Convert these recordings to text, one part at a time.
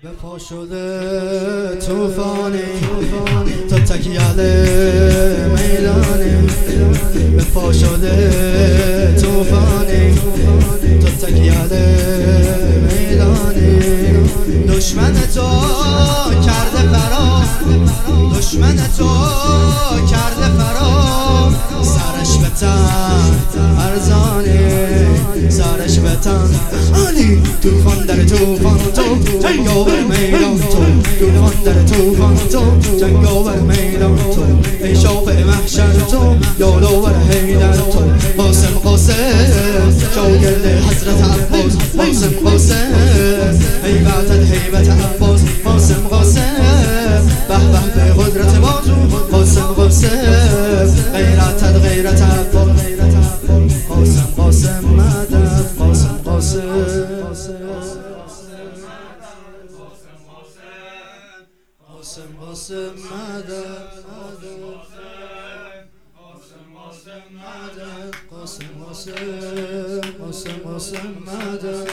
به پا شده توفانی تو تکیه میدانی، به پا شده توفانی تو تکیه میدانی. دشمن تو کرده فرار، دشمن تو کرده فرار، سرش به تن ارزانی، سرش به تن علی. توفان در توفان تو، جنگاور میدان تو، توفان در توفان تو، جنگاور میدان تو، ای شافع محشر تو، یادآور حیدر تو. قاسم قاسم شاگرد حضرت عباس، قاسم قاسم هیبت عباس، قاسم قاسم به به به قدرت بازو، قاسم قاسم غیرت عباس، قاسم قاسم مدد، قاسم قاسم قاسم مدد، قاسم مدد.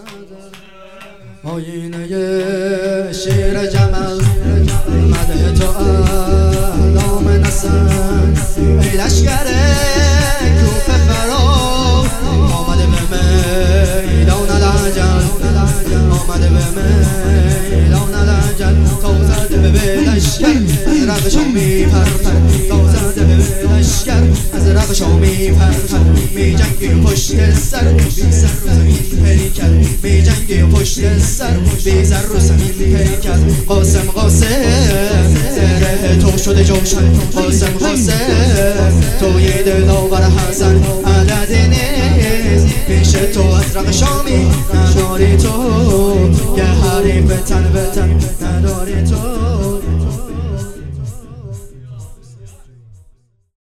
آینه شیر جمل مده تو اعلام نسن، ای لشکر کوفه فرار آمده به میدان العجل، آمده به میدان العجل. تا زده به لشکر از رقشان میپرد، تا زده به لشکر از رقشان میپرد، می جنگی پشت سر بی سر و زمین پیکر، می جنگی پشت سر بی سر و زمین پیکر. قاسم قاسم زره تو شده جوشن، قاسم قاسم توی دلاور حسن، عدد نیست پیش تو از رقشامی نداری تو، یه حریف تن به تن نداری تو.